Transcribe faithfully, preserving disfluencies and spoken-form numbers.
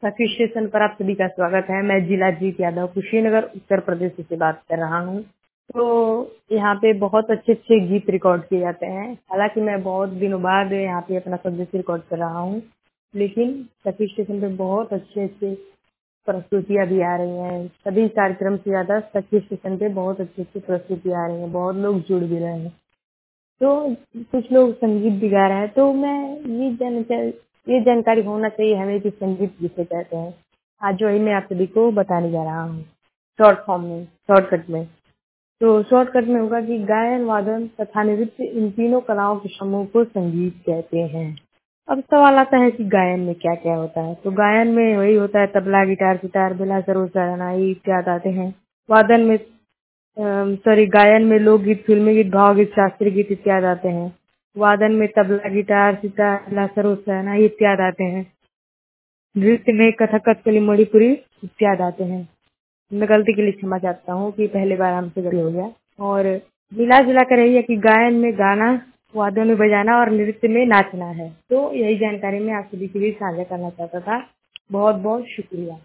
सखी स्टेशन पर आप सभी का स्वागत है। मैं जिला जीत यादव कुशीनगर उत्तर प्रदेश से बात कर रहा हूँ। तो यहाँ पे बहुत अच्छे अच्छे गीत रिकॉर्ड किए जाते हैं। हालांकि मैं बहुत दिनों बाद यहाँ पे अपना सब्जेक्ट रिकॉर्ड कर रहा हूँ, लेकिन सखी स्टेशन पे बहुत अच्छे अच्छे प्रस्तुतियाँ भी आ रही हैं। सभी कार्यक्रम से ज्यादा सखी स्टेशन पे बहुत अच्छी अच्छी प्रस्तुतियाँ आ रही हैं। बहुत लोग जुड़ भी रहे हैं। तो कुछ लोग संगीत भी गा रहे हैं। तो मैं ये जान ये जानकारी होना चाहिए हमें कि संगीत किसे कहते हैं। आज वही मैं आप सभी को बताने जा रहा हूँ, शॉर्ट फॉर्म में, शॉर्टकट में। तो शॉर्टकट में होगा कि गायन, वादन तथा नृत्य, इन तीनों कलाओं के समूह को संगीत कहते हैं। अब सवाल आता है कि गायन में क्या क्या होता है। तो गायन में वही होता है, तबला, गिटार, सितार, बेला, सरोद, शहनाई इत्यादि आते हैं। वादन में सॉरी गायन में लोकगीत, फिल्मी गीत, भावगीत, शास्त्रीय गीत इत्यादि आते हैं। वादन में तबला, गिटार, सितार, बेला, सरोद, शहनाई इत्यादि आते हैं। नृत्य में कथक, कथकली, मणिपुरी इत्यादि आते हैं। मैं गलती के लिए क्षमा चाहता हूँ कि पहले बार हमसे गलती हो गया। और मिला जुला कर यही है कि गायन में गाना, वादन में बजाना और नृत्य में नाचना है। तो यही जानकारी मैं आप सभी के लिए साझा करना चाहता था। बहुत बहुत शुक्रिया।